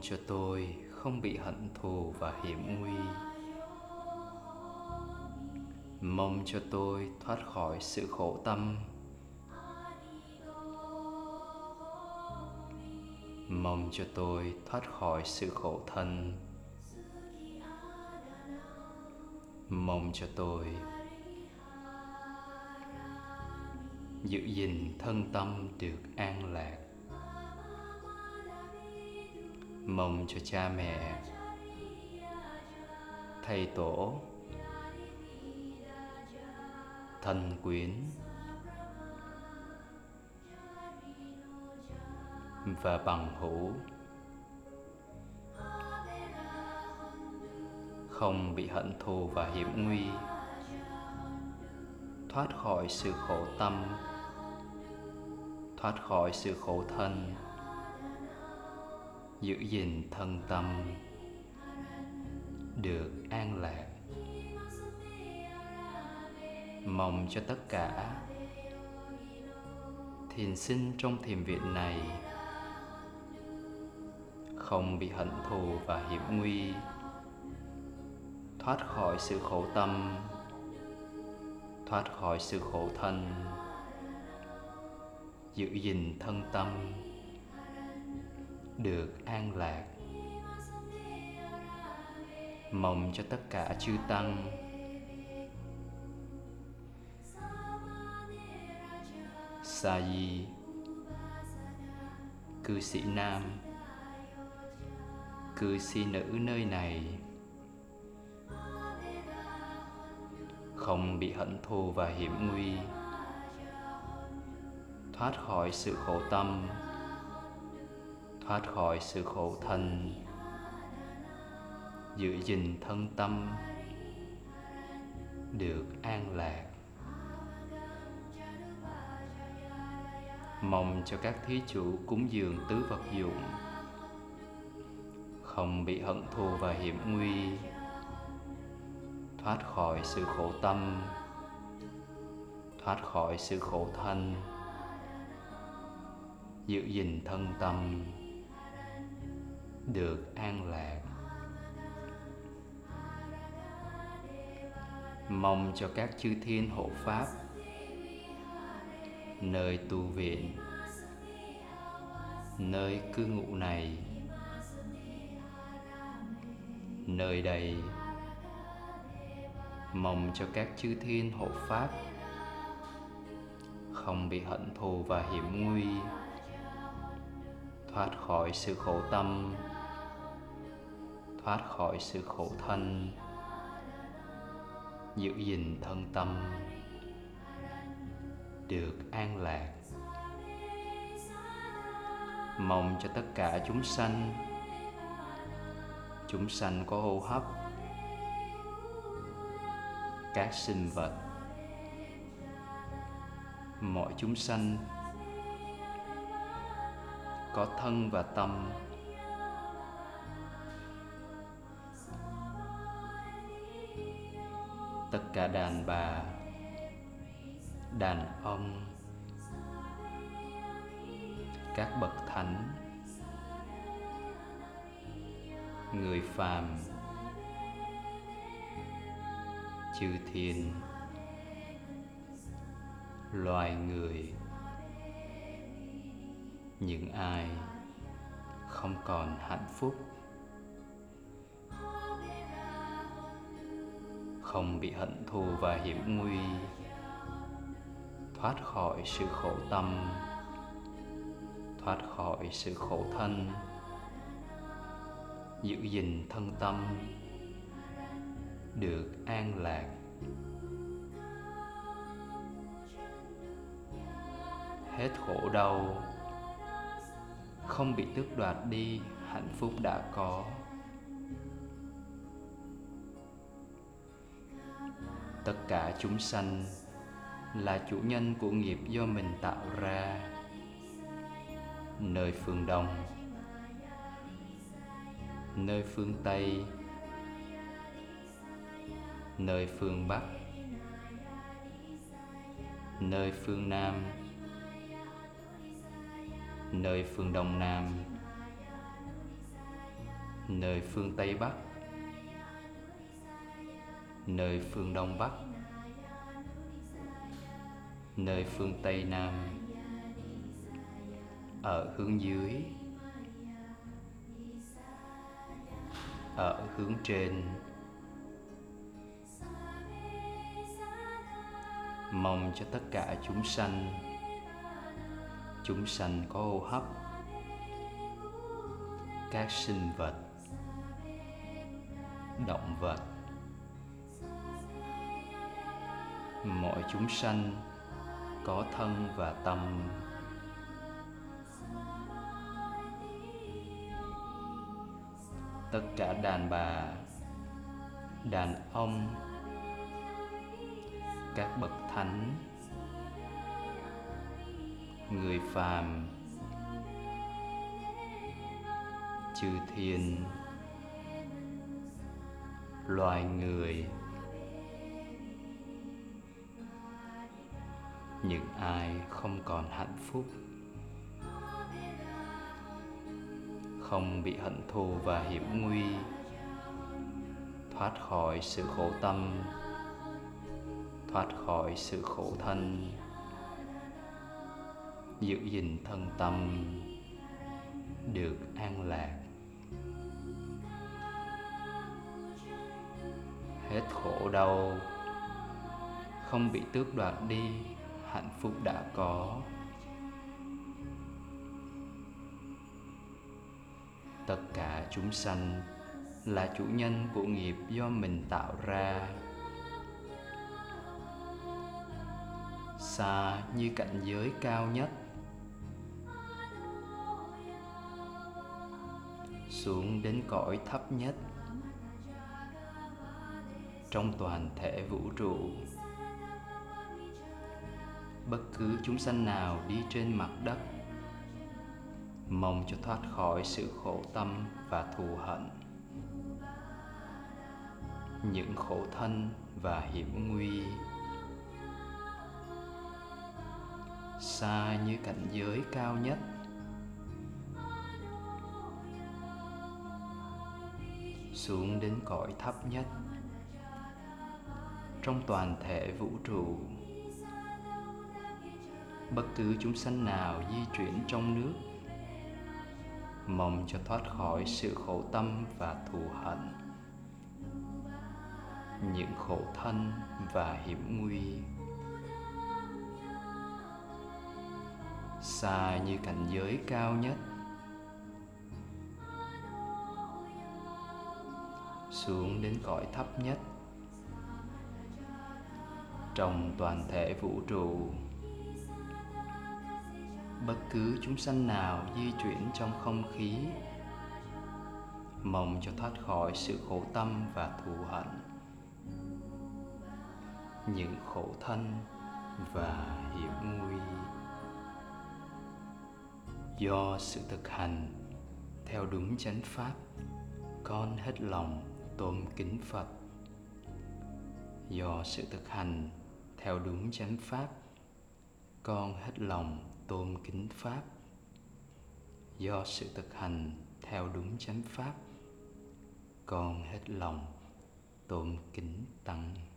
cho tôi không bị hận thù và hiểm nguy. Mong cho tôi thoát khỏi sự khổ tâm. Mong cho tôi thoát khỏi sự khổ thân. Mong cho tôi giữ gìn thân tâm được an lạc. Mong cho cha mẹ, thầy tổ, thân quyến và bằng hữu không bị hận thù và hiểm nguy, thoát khỏi sự khổ tâm, thoát khỏi sự khổ thân, giữ gìn thân tâm được an lạc. Mong cho tất cả thiền sinh trong thiền viện này không bị hận thù và hiểm nguy, thoát khỏi sự khổ tâm, thoát khỏi sự khổ thân, giữ gìn thân tâm được an lạc. Mong cho tất cả chư tăng sa di, cư sĩ nam, cư sĩ nữ nơi này không bị hận thù và hiểm nguy, thoát khỏi sự khổ tâm, thoát khỏi sự khổ thân, giữ gìn thân tâm được an lạc. Mong cho các thí chủ cúng dường tứ vật dụng không bị hận thù và hiểm nguy, thoát khỏi sự khổ tâm, thoát khỏi sự khổ thân, giữ gìn thân tâm được an lạc. Mong cho các chư thiên hộ pháp nơi tu viện, nơi cư ngụ này, nơi đây mong cho các chư thiên hộ pháp không bị hận thù và hiểm nguy, thoát khỏi sự khổ tâm, thoát khỏi sự khổ thân, giữ gìn thân tâm được an lạc. Mong cho tất cả chúng sanh có hô hấp, các sinh vật, mọi chúng sanh có thân và tâm, tất cả đàn bà, đàn ông, các bậc thánh, người phàm, chư thiên, loài người, những ai không còn hạnh phúc, không bị hận thù và hiểm nguy, thoát khỏi sự khổ tâm, thoát khỏi sự khổ thân, giữ gìn thân tâm được an lạc. Hết khổ đau, không bị tước đoạt đi hạnh phúc đã có. Tất cả chúng sanh là chủ nhân của nghiệp do mình tạo ra. Nơi phương Đông, nơi phương Tây, nơi phương Bắc, nơi phương Nam, nơi phương Đông Nam, nơi phương Tây Bắc, nơi phương Đông Bắc, nơi phương Tây Nam, ở hướng dưới, ở hướng trên. Mong cho tất cả chúng sanh có hô hấp, các sinh vật, động vật, mọi chúng sanh có thân và tâm, tất cả đàn bà, đàn ông, các bậc thánh, người phàm, chư thiên, loài người, những ai không còn hạnh phúc, không bị hận thù và hiểm nguy, thoát khỏi sự khổ tâm, thoát khỏi sự khổ thân, giữ gìn thân tâm, được an lạc, hết khổ đau, không bị tước đoạt đi hạnh phúc đã có. Tất cả chúng sanh là chủ nhân của nghiệp do mình tạo ra. Xa như cảnh giới cao nhất, xuống đến cõi thấp nhất. Trong toàn thể vũ trụ, bất cứ chúng sanh nào đi trên mặt đất, mong cho thoát khỏi sự khổ tâm và thù hận, những khổ thân và hiểm nguy. Xa như cảnh giới cao nhất, xuống đến cõi thấp nhất. Trong toàn thể vũ trụ, bất cứ chúng sanh nào di chuyển trong nước, mong cho thoát khỏi sự khổ tâm và thù hận, những khổ thân và hiểm nguy. Xa như cảnh giới cao nhất, xuống đến cõi thấp nhất. Trong toàn thể vũ trụ, bất cứ chúng sanh nào di chuyển trong không khí, mong cho thoát khỏi sự khổ tâm và thù hận, những khổ thân và hiểm nguy. Do sự thực hành theo đúng chánh pháp, con hết lòng tôn kính Phật. Do sự thực hành theo đúng chánh pháp, con hết lòng tôn kính Pháp. Do sự thực hành theo đúng chánh pháp, con hết lòng tôn kính Tăng.